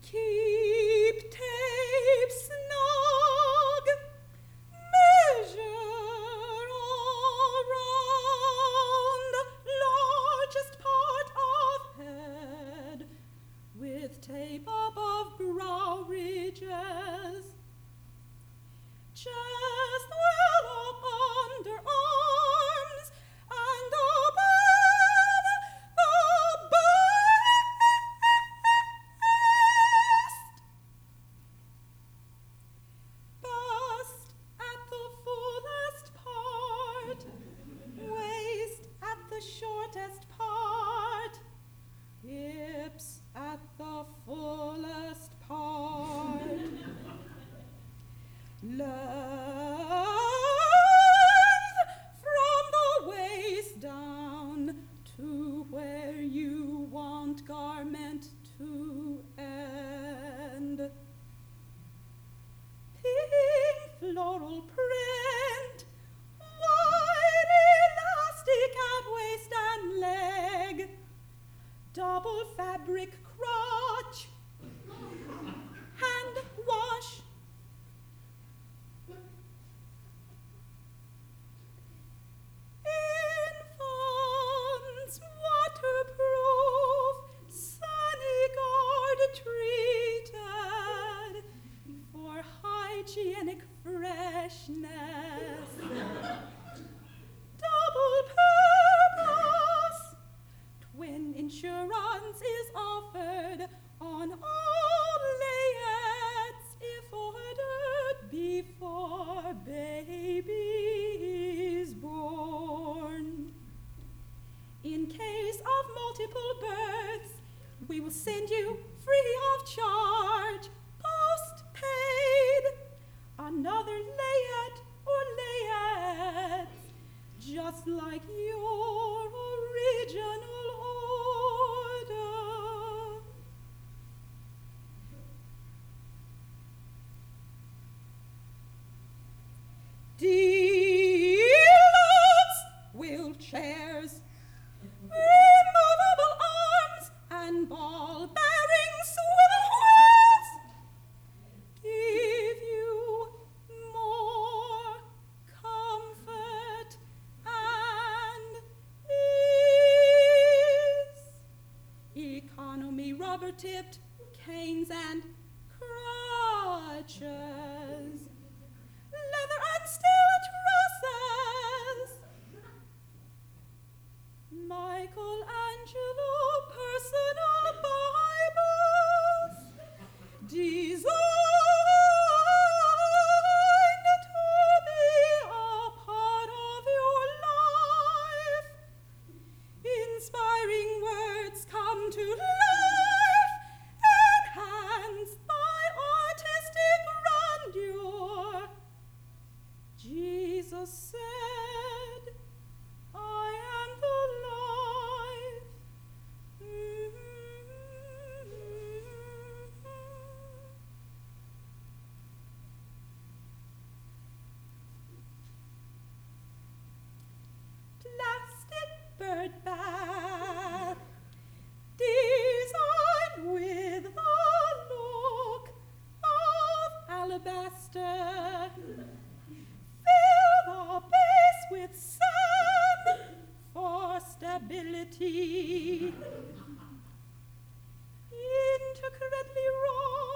Keep tape snug, measure all round, largest part of head, with tape above brow ridges, chest well up under arms, and above the bust at the fullest part, waist at the shortest part, hips at the fullest part. Length from the waist down to where you want garment to end. Pink floral print, wide elastic at waist and leg, double fabric crotch, hand wash. Infants waterproof, sunny guard treated for hygienic freshness. Double purpose, twin insurance is offered on all layettes if ordered before baby is born. In case of multiple births, we will send you free of charge, post-paid, another layette or layettes, just like your original order. Deluxe wheelchairs, removable arms and ball-bearing swivel wheels give you more comfort and ease. Economy rubber-tipped canes and crutches, leather and steel trusses, Michelangelo personal Bibles, designed to be a part of your life. Inspiring words come to life, enhanced by artistic grandeur. Jesus said, I am the life. Plastic bird bath, designed with a look of alabaster. Fill the base with sand for stability. Intricately wrought